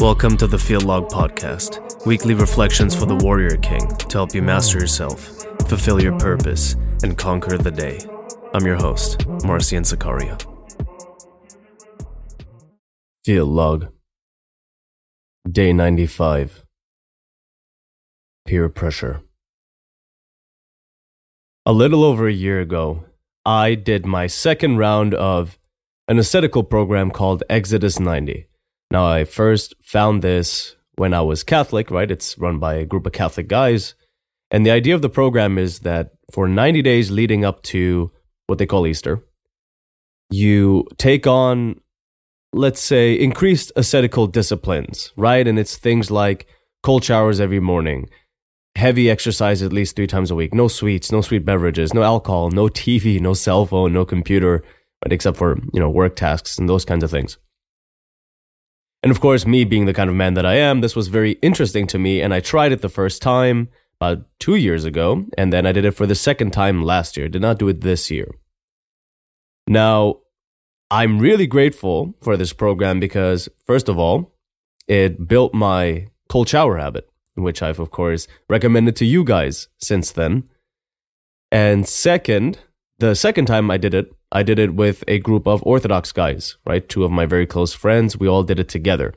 Welcome to the Field Log Podcast, weekly reflections for the Warrior King to help you master yourself, fulfill your purpose, and conquer the day. I'm your host, Marcian Zakaria. Field Log, Day 95. Peer Pressure. A little over a year ago, I did my second round of an ascetical program called Exodus 90. Now, I first found this when I was Catholic, right? It's run by a group of Catholic guys. And the idea of the program is that for 90 days leading up to what they call Easter, you take on, let's say, increased ascetical disciplines, right? And it's things like cold showers every morning, heavy exercise at least 3 times a week, no sweets, no sweet beverages, no alcohol, no TV, no cell phone, no computer, right? Except for, work tasks and those kinds of things. And of course, me being the kind of man that I am, this was very interesting to me, and I tried it the first time about 2 years ago, and then I did it for the second time last year. Did not do it this year. Now, I'm really grateful for this program because, first of all, it built my cold shower habit, which I've, of course, recommended to you guys since then. And second, the second time I did it with a group of Orthodox guys, right? 2 of my very close friends. We all did it together.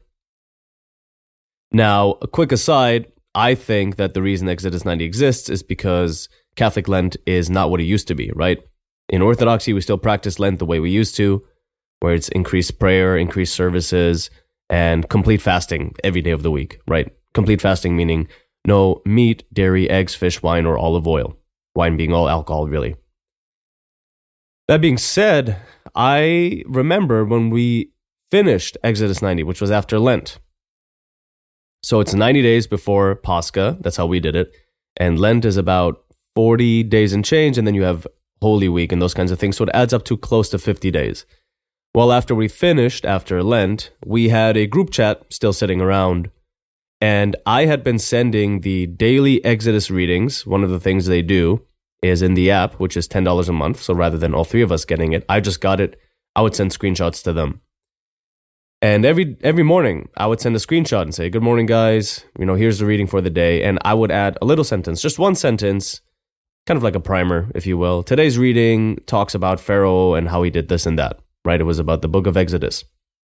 Now, a quick aside, I think that the reason Exodus 90 exists is because Catholic Lent is not what it used to be, right? In Orthodoxy, we still practice Lent the way we used to, where it's increased prayer, increased services, and complete fasting every day of the week, right? Complete fasting meaning no meat, dairy, eggs, fish, wine, or olive oil. Wine being all alcohol, really. That being said, I remember when we finished Exodus 90, which was after Lent. So it's 90 days before Pascha. That's how we did it. And Lent is about 40 days and change, and then you have Holy Week and those kinds of things. So it adds up to close to 50 days. Well, after we finished, after Lent, we had a group chat still sitting around. And I had been sending the daily Exodus readings. One of the things they do is in the app, which is $10 a month. So rather than all 3 of us getting it, I just got it. I would send screenshots to them. And every morning, I would send a screenshot and say, "Good morning, guys. Here's the reading for the day." And I would add a little sentence, just one sentence, kind of like a primer, if you will. Today's reading talks about Pharaoh and how he did this and that, right? It was about the book of Exodus.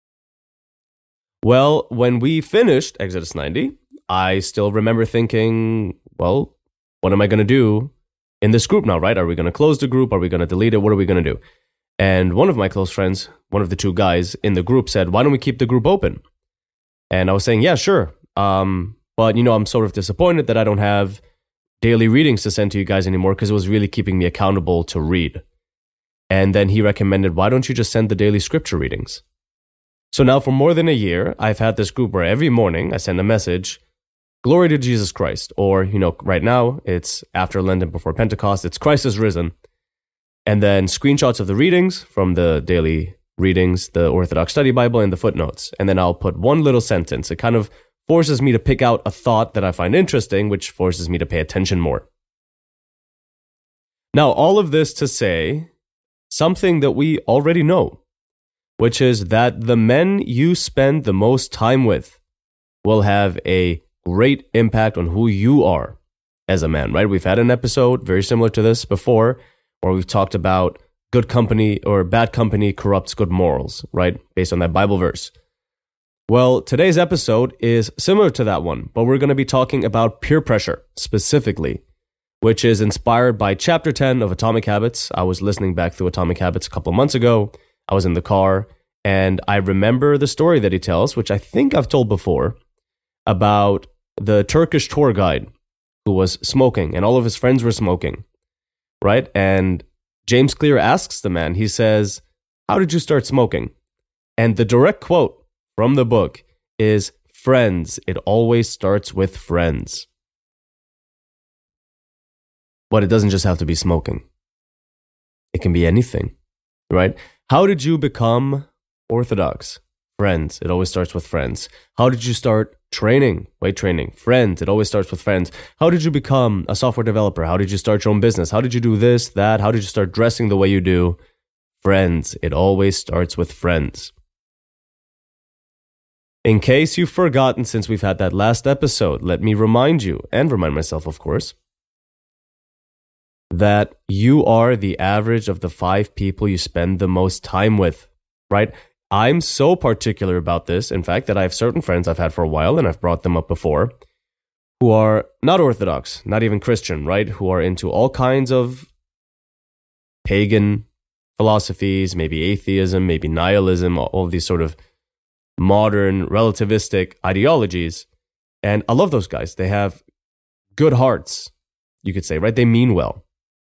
Well, when we finished Exodus 90, I still remember thinking, well, what am I going to do in this group now, right? Are we going to close the group? Are we going to delete it? What are we going to do? And one of my close friends, one of the 2 guys in the group said, "Why don't we keep the group open?" And I was saying, yeah, sure. But, I'm sort of disappointed that I don't have daily readings to send to you guys anymore because it was really keeping me accountable to read. And then he recommended, why don't you just send the daily scripture readings? So now for more than a year, I've had this group where every morning I send a message, "Glory to Jesus Christ," or, right now it's after Lent and before Pentecost, it's "Christ is risen." And then screenshots of the readings from the daily readings, the Orthodox Study Bible, and the footnotes. And then I'll put one little sentence. It kind of forces me to pick out a thought that I find interesting, which forces me to pay attention more. Now, all of this to say something that we already know, which is that the men you spend the most time with will have a great impact on who you are as a man, right? We've had an episode very similar to this before where we've talked about good company or bad company corrupts good morals, right? Based on that Bible verse. Well, today's episode is similar to that one, but we're going to be talking about peer pressure specifically, which is inspired by chapter 10 of Atomic Habits. I was listening back through Atomic Habits a couple of months ago. I was in the car and I remember the story that he tells, which I think I've told before, about the Turkish tour guide who was smoking and all of his friends were smoking, right? And James Clear asks the man, he says, "How did you start smoking?" And the direct quote from the book is, "Friends, it always starts with friends." But it doesn't just have to be smoking. It can be anything, right? How did you become Orthodox? Friends. It always starts with friends. How did you start training? Weight training. Friends. It always starts with friends. How did you become a software developer? How did you start your own business? How did you do this, that? How did you start dressing the way you do? Friends. It always starts with friends. In case you've forgotten since we've had that last episode, let me remind you, and remind myself, of course, that you are the average of the 5 people you spend the most time with, right? I'm so particular about this, in fact, that I have certain friends I've had for a while, and I've brought them up before, who are not Orthodox, not even Christian, right? Who are into all kinds of pagan philosophies, maybe atheism, maybe nihilism, all of these sort of modern relativistic ideologies. And I love those guys. They have good hearts, you could say, right? They mean well.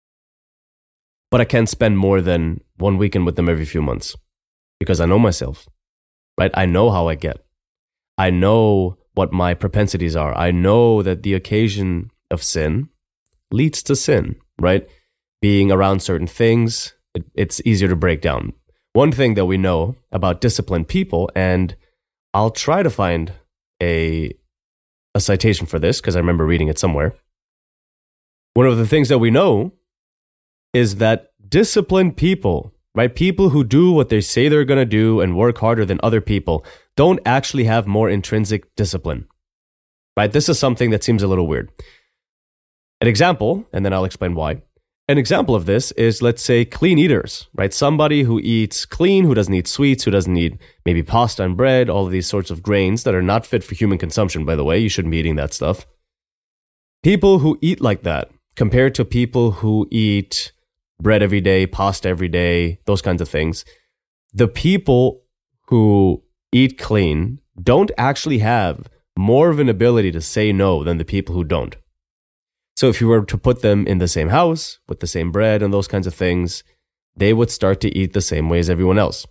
But I can't spend more than 1 weekend with them every few months because I know myself, right? I know how I get. I know what my propensities are. I know that the occasion of sin leads to sin, right? Being around certain things, it's easier to break down. One thing that we know about disciplined people, and I'll try to find a citation for this because I remember reading it somewhere. One of the things that we know is that disciplined people, right? People who do what they say they're going to do and work harder than other people don't actually have more intrinsic discipline, right? This is something that seems a little weird. An example, and then I'll explain why. An example of this is, let's say, clean eaters, right? Somebody who eats clean, who doesn't eat sweets, who doesn't eat maybe pasta and bread, all of these sorts of grains that are not fit for human consumption, by the way. You shouldn't be eating that stuff. People who eat like that, compared to people who eat bread every day, pasta every day, those kinds of things, the people who eat clean don't actually have more of an ability to say no than the people who don't. So if you were to put them in the same house with the same bread and those kinds of things, they would start to eat the same way as everyone else.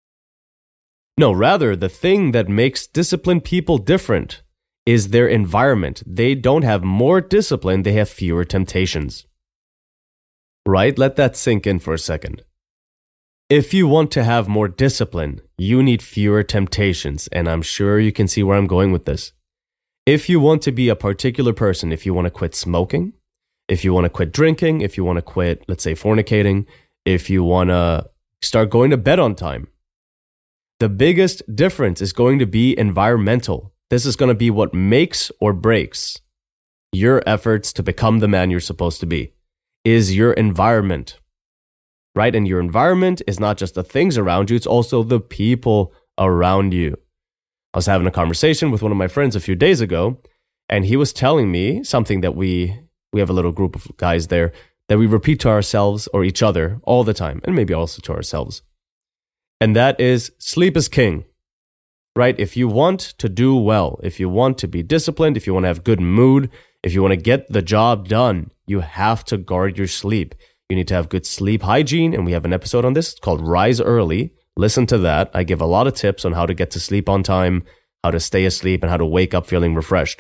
No, rather, the thing that makes disciplined people different is their environment. They don't have more discipline, they have fewer temptations. Right? Let that sink in for a second. If you want to have more discipline, you need fewer temptations, and I'm sure you can see where I'm going with this. If you want to be a particular person, if you want to quit smoking, if you want to quit drinking, if you want to quit, let's say, fornicating, if you want to start going to bed on time, the biggest difference is going to be environmental. This is going to be what makes or breaks your efforts to become the man you're supposed to be, is your environment, right? And your environment is not just the things around you, it's also the people around you. I was having a conversation with one of my friends a few days ago, and he was telling me something that we have a little group of guys there that we repeat to ourselves or each other all the time, and maybe also to ourselves. And that is, sleep is king, right? If you want to do well, if you want to be disciplined, if you want to have good mood, if you want to get the job done, you have to guard your sleep. You need to have good sleep hygiene, and we have an episode on this called Rise Early. Listen to that. I give a lot of tips on how to get to sleep on time, how to stay asleep, and how to wake up feeling refreshed.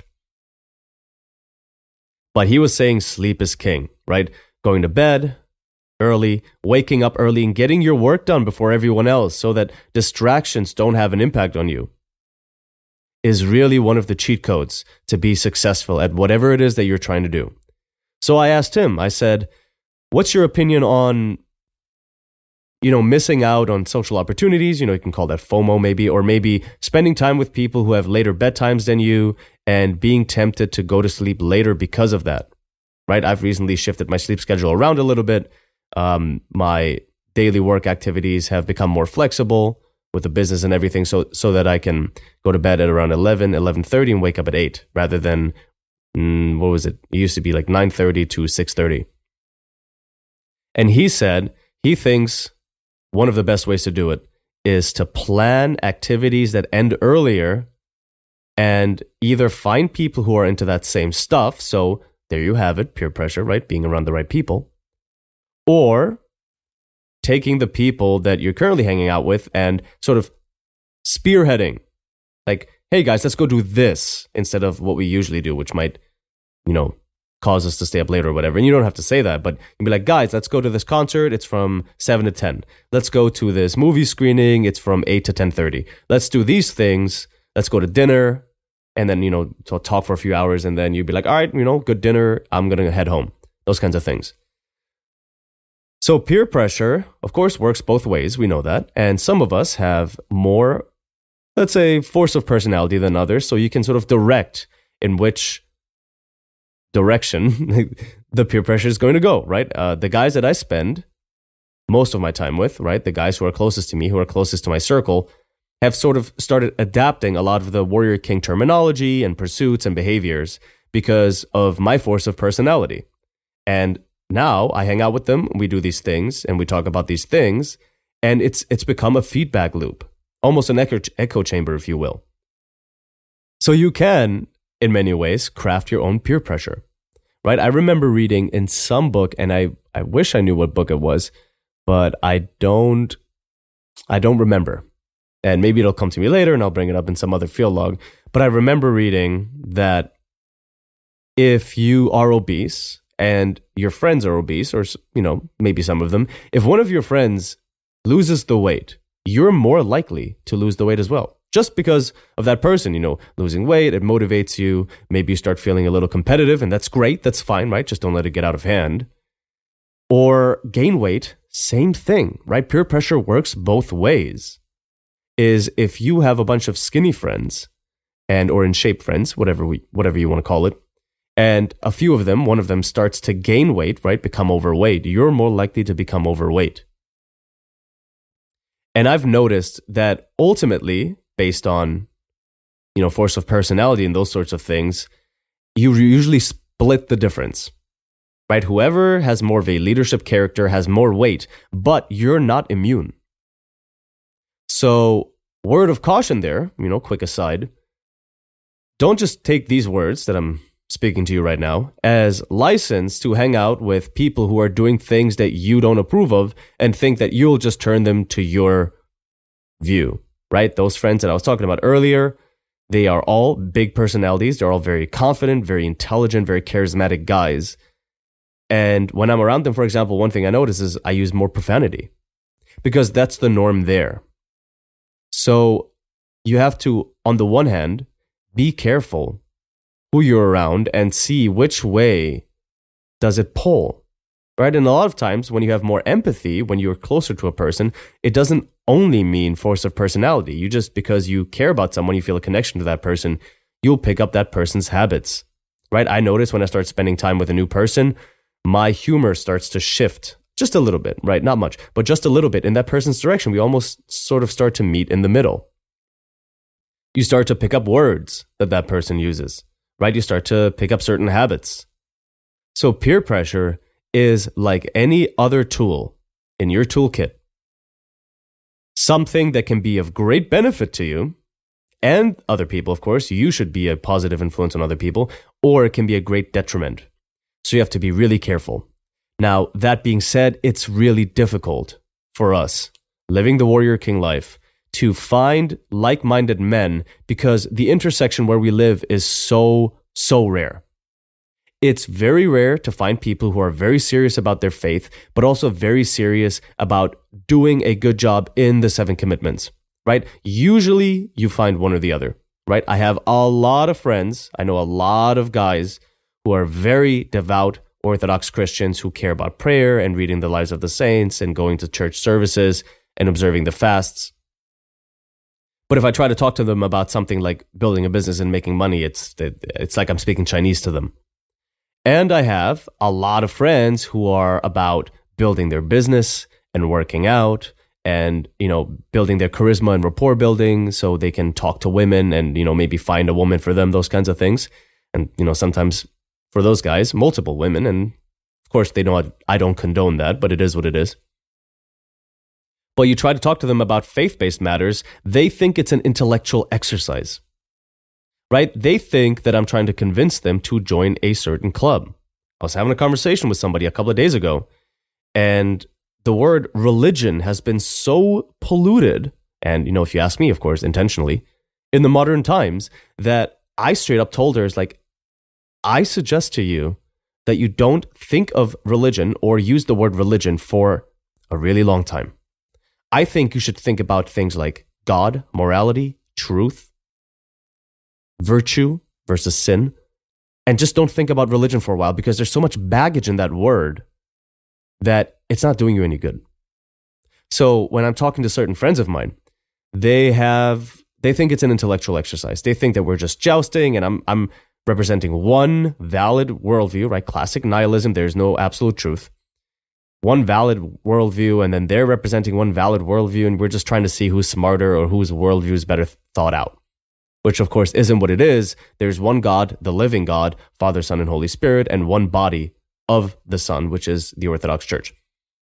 But he was saying sleep is king, right? Going to bed early, waking up early, and getting your work done before everyone else so that distractions don't have an impact on you is really one of the cheat codes to be successful at whatever it is that you're trying to do. So I asked him, I said, what's your opinion on missing out on social opportunities? You can call that FOMO maybe, or maybe spending time with people who have later bedtimes than you and being tempted to go to sleep later because of that, right? I've recently shifted my sleep schedule around a little bit. My daily work activities have become more flexible with the business and everything so that I can go to bed at around 11:30 and wake up at 8 rather than, what was it? It used to be like 9:30 to 6:30. And he said he thinks one of the best ways to do it is to plan activities that end earlier and either find people who are into that same stuff. So there you have it, peer pressure, right? Being around the right people. Or taking the people that you're currently hanging out with and sort of spearheading. Like, hey guys, let's go do this instead of what we usually do, which might, cause us to stay up later or whatever. And you don't have to say that, but you'd be like, guys, let's go to this concert. It's from 7 to 10. Let's go to this movie screening. It's from 8 to 10:30. Let's do these things. Let's go to dinner. And then, talk for a few hours. And then you'd be like, all right, good dinner. I'm going to head home. Those kinds of things. So peer pressure, of course, works both ways. We know that. And some of us have more let's say, force of personality than others. So you can sort of direct in which direction the peer pressure is going to go, right? The guys that I spend most of my time with, right? The guys who are closest to me, who are closest to my circle, have sort of started adapting a lot of the warrior king terminology and pursuits and behaviors because of my force of personality. And now I hang out with them, we do these things, and we talk about these things, and it's become a feedback loop, almost an echo chamber, if you will. So you can, in many ways, craft your own peer pressure, right? I remember reading in some book, and I wish I knew what book it was, but I don't remember. And maybe it'll come to me later and I'll bring it up in some other field log. But I remember reading that if you are obese and your friends are obese, or maybe some of them, if one of your friends loses the weight, you're more likely to lose the weight as well. Just because of that person, losing weight, it motivates you. Maybe you start feeling a little competitive, and that's great. That's fine, right? Just don't let it get out of hand. Or gain weight, same thing, right? Peer pressure works both ways. Is if you have a bunch of skinny friends or in shape friends, whatever you want to call it, and a few of them, one of them starts to gain weight, right? Become overweight, you're more likely to become overweight. And I've noticed that ultimately, based on, force of personality and those sorts of things, you usually split the difference, right? Whoever has more of a leadership character has more weight, but you're not immune. So, word of caution there, quick aside, don't just take these words that I'm speaking to you right now as license to hang out with people who are doing things that you don't approve of and think that you'll just turn them to your view, right? Those friends that I was talking about earlier, they are all big personalities. They're all very confident, very intelligent, very charismatic guys. And when I'm around them, for example, one thing I notice is I use more profanity because that's the norm there. So you have to, on the one hand, be careful who you're around and see which way does it pull, right? And a lot of times when you have more empathy, when you're closer to a person, it doesn't only mean force of personality. You just, because you care about someone, you feel a connection to that person, you'll pick up that person's habits, right? I notice when I start spending time with a new person, my humor starts to shift just a little bit, right? Not much, but just a little bit in that person's direction. We almost sort of start to meet in the middle. You start to pick up words that person uses, right? You start to pick up certain habits. So peer pressure is like any other tool in your toolkit. Something that can be of great benefit to you and other people, of course. You should be a positive influence on other people, or it can be a great detriment. So you have to be really careful. Now, that being said, it's really difficult for us living the warrior king life to find like-minded men because the intersection where we live is so rare. It's very rare to find people who are very serious about their faith, but also very serious about doing a good job in the 7 commitments, right? Usually you find one or the other, right? I have a lot of friends. I know a lot of guys who are very devout Orthodox Christians who care about prayer and reading the lives of the saints and going to church services and observing the fasts. But if I try to talk to them about something like building a business and making money, it's like I'm speaking Chinese to them. And I have a lot of friends who are about building their business and working out and, building their charisma and rapport building so they can talk to women and, maybe find a woman for them, those kinds of things. And, sometimes for those guys, multiple women. And of course, they know I don't condone that, but it is what it is. But you try to talk to them about faith-based matters, they think it's an intellectual exercise, right? They think that I'm trying to convince them to join a certain club. I was having a conversation with somebody a couple of days ago, and the word religion has been so polluted, and, if you ask me, of course, intentionally, in the modern times, that I straight up told her, I suggest to you that you don't think of religion or use the word religion for a really long time. I think you should think about things like God, morality, truth, virtue versus sin, and just don't think about religion for a while because there's so much baggage in that word that it's not doing you any good. So when I'm talking to certain friends of mine, they have They think it's an intellectual exercise. They think that we're just jousting, and I'm representing one valid worldview, right? Classic nihilism. There's no absolute truth. One valid worldview, and then they're representing one valid worldview, and we're just trying to see who's smarter or whose worldview is better thought out, which of course isn't what it is. There's one God, the living God, Father, Son, and Holy Spirit, and one body of the Son, which is the Orthodox Church.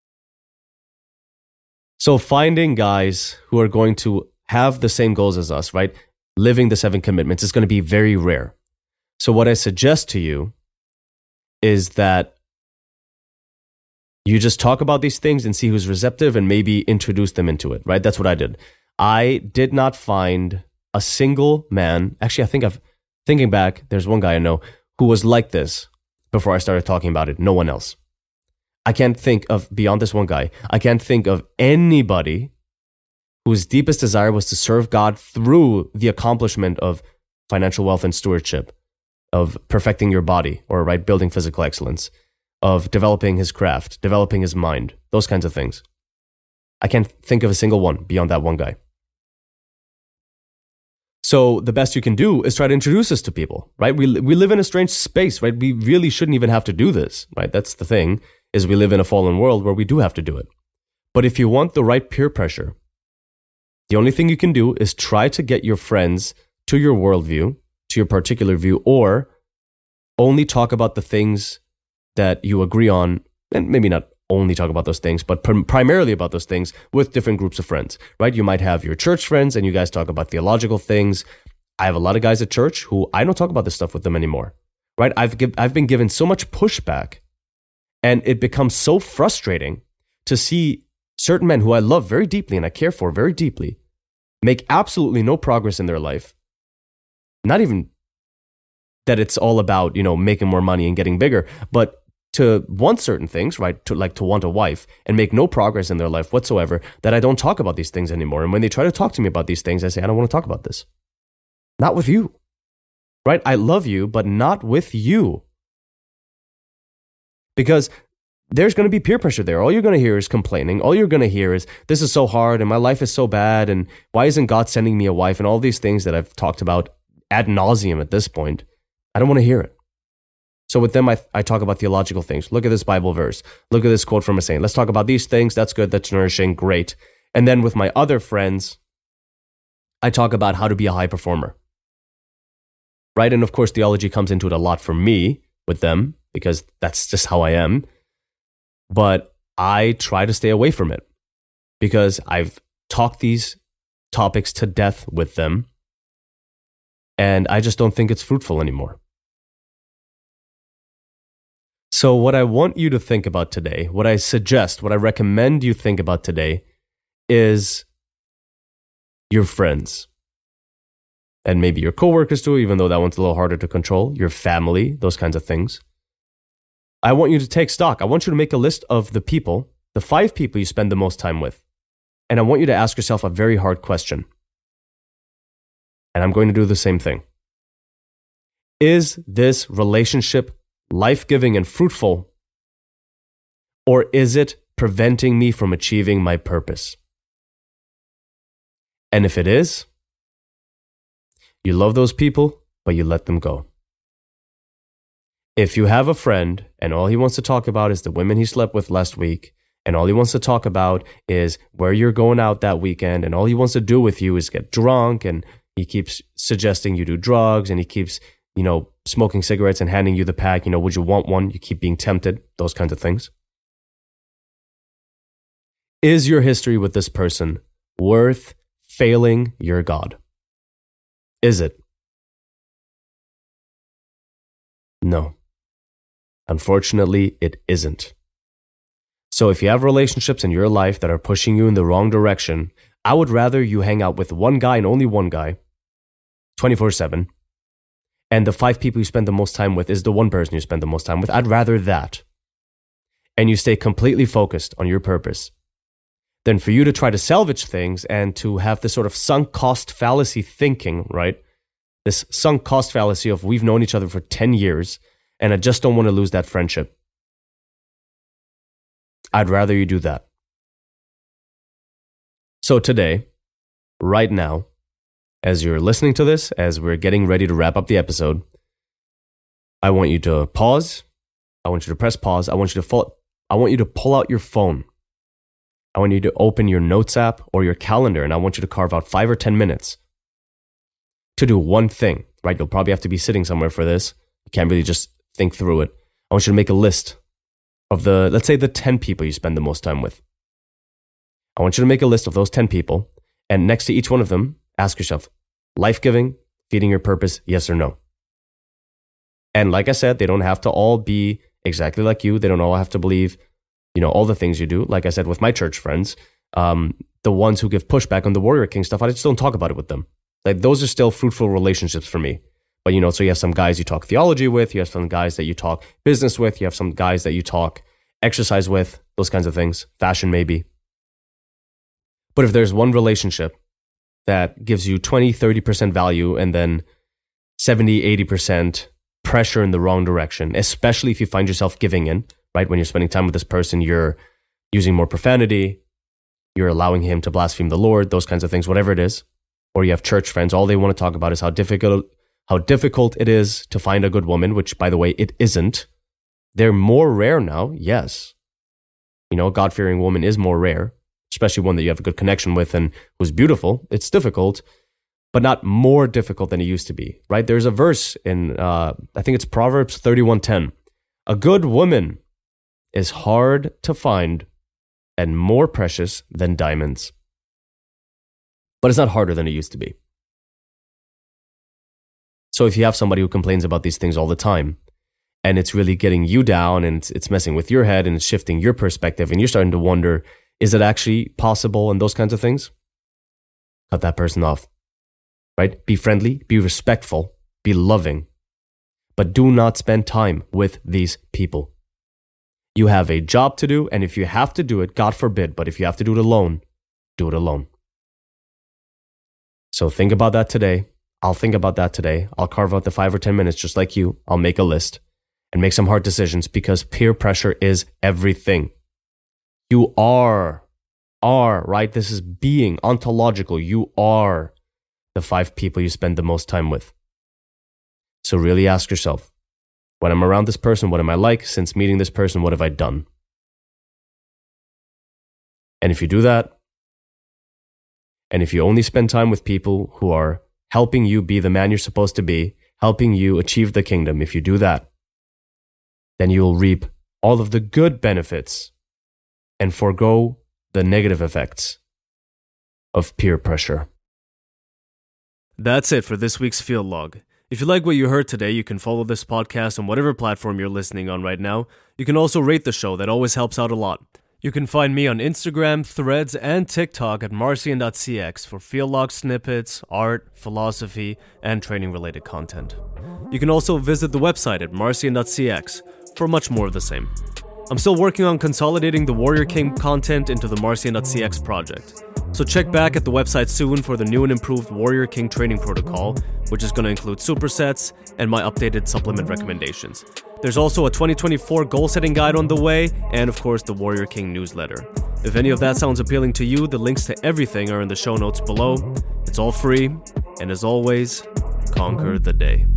So finding guys who are going to have the same goals as us, right? Living the 7 commitments is going to be very rare. So what I suggest to you is that you just talk about these things and see who's receptive and maybe introduce them into it, right? That's what I did. I did not find a single man. Actually, thinking back, there's one guy I know who was like this before I started talking about it. No one else. I can't think of, beyond this one guy, I can't think of anybody whose deepest desire was to serve God through the accomplishment of financial wealth and stewardship, of perfecting your body, or right, building physical excellence, of developing his craft, developing his mind, those kinds of things. I can't think of a single one beyond that one guy. So the best you can do is try to introduce this to people, right? We live in a strange space, right? We really shouldn't even have to do this, right? That's the thing, is we live in a fallen world where we do have to do it. But if you want the right peer pressure, the only thing you can do is try to get your friends to your worldview, to your particular view, or only talk about the things that you agree on, and maybe not only talk about those things, but primarily about those things with different groups of friends, right? You might have your church friends and you guys talk about theological things. I have a lot of guys at church who I don't talk about this stuff with them anymore, right? I've been given so much pushback, and it becomes so frustrating to see certain men who I love very deeply and I care for very deeply make absolutely no progress in their life. Not even that it's all about, making more money and getting bigger, but to want certain things, right? To want a wife and make no progress in their life whatsoever, that I don't talk about these things anymore. And when they try to talk to me about these things, I say, I don't want to talk about this. Not with you, right? I love you, but not with you. Because there's going to be peer pressure there. All you're going to hear is complaining. All you're going to hear is, this is so hard and my life is so bad and why isn't God sending me a wife, and all these things that I've talked about ad nauseum at this point. I don't want to hear it. So with them, I talk about theological things. Look at this Bible verse. Look at this quote from a saint. Let's talk about these things. That's good. That's nourishing. Great. And then with my other friends, I talk about how to be a high performer. Right? And of course, theology comes into it a lot for me with them because that's just how I am. But I try to stay away from it because I've talked these topics to death with them, and I just don't think it's fruitful anymore. So what I want you to think about today, what I recommend you think about today is your friends. And maybe your coworkers too, even though that one's a little harder to control, your family, those kinds of things. I want you to take stock. I want you to make a list of the 5 people you spend the most time with. And I want you to ask yourself a very hard question. And I'm going to do the same thing. Is this relationship life-giving and fruitful, or is it preventing me from achieving my purpose? And if it is, you love those people, but you let them go. If you have a friend and all he wants to talk about is the women he slept with last week, and all he wants to talk about is where you're going out that weekend, and all he wants to do with you is get drunk, and he keeps suggesting you do drugs, and he keeps, smoking cigarettes and handing you the pack, would you want one? You keep being tempted, those kinds of things. Is your history with this person worth failing your God? Is it? No. Unfortunately, it isn't. So if you have relationships in your life that are pushing you in the wrong direction, I would rather you hang out with one guy and only one guy, 24/7, and the 5 people you spend the most time with is the one person you spend the most time with. I'd rather that. And you stay completely focused on your purpose than for you to try to salvage things and to have this sort of sunk cost fallacy thinking, right? This sunk cost fallacy of we've known each other for 10 years and I just don't want to lose that friendship. I'd rather you do that. So today, right now, as you're listening to this, as we're getting ready to wrap up the episode, I want you to pause. I want you to press pause. I want you to pull out your phone. I want you to open your notes app or your calendar, and I want you to carve out 5 or 10 minutes to do one thing, right? You'll probably have to be sitting somewhere for this. You can't really just think through it. I want you to make a list of let's say the 10 people you spend the most time with. I want you to make a list of those 10 people, and next to each one of them, ask yourself, life-giving, feeding your purpose, yes or no? And like I said, they don't have to all be exactly like you. They don't all have to believe, all the things you do. Like I said, with my church friends, the ones who give pushback on the Warrior King stuff, I just don't talk about it with them. Like, those are still fruitful relationships for me. But, so you have some guys you talk theology with, you have some guys that you talk business with, you have some guys that you talk exercise with, those kinds of things, fashion maybe. But if there's one relationship that gives you 20, 30% value and then 70, 80% pressure in the wrong direction, especially if you find yourself giving in, right? When you're spending time with this person, you're using more profanity, you're allowing him to blaspheme the Lord, those kinds of things, whatever it is. Or you have church friends, all they want to talk about is how difficult it is to find a good woman, which, by the way, it isn't. They're more rare now, yes. A God-fearing woman is more rare, especially one that you have a good connection with and who's beautiful. It's difficult, but not more difficult than it used to be, right? There's a verse in, I think it's Proverbs 31:10. A good woman is hard to find and more precious than diamonds. But it's not harder than it used to be. So if you have somebody who complains about these things all the time, and it's really getting you down, and it's messing with your head, and it's shifting your perspective, and you're starting to wonder, is it actually possible, and those kinds of things? Cut that person off, right? Be friendly, be respectful, be loving, but do not spend time with these people. You have a job to do, and if you have to do it, God forbid, but if you have to do it alone, do it alone. So think about that today. I'll think about that today. I'll carve out the 5 or 10 minutes just like you. I'll make a list and make some hard decisions, because peer pressure is everything. You are, right? This is being ontological. You are the 5 people you spend the most time with. So really ask yourself, when I'm around this person, what am I like? Since meeting this person, what have I done? And if you do that, and if you only spend time with people who are helping you be the man you're supposed to be, helping you achieve the kingdom, if you do that, then you will reap all of the good benefits and forego the negative effects of peer pressure. That's it for this week's Field Log. If you like what you heard today, you can follow this podcast on whatever platform you're listening on right now. You can also rate the show. That always helps out a lot. You can find me on Instagram, Threads, and TikTok at Marcian.cx for field log snippets, art, philosophy, and training-related content. You can also visit the website at Marcian.cx for much more of the same. I'm still working on consolidating the Warrior King content into the Marcian.cx project. So check back at the website soon for the new and improved Warrior King training protocol, which is going to include supersets and my updated supplement recommendations. There's also a 2024 goal-setting guide on the way, and of course the Warrior King newsletter. If any of that sounds appealing to you, the links to everything are in the show notes below. It's all free, and as always, conquer the day.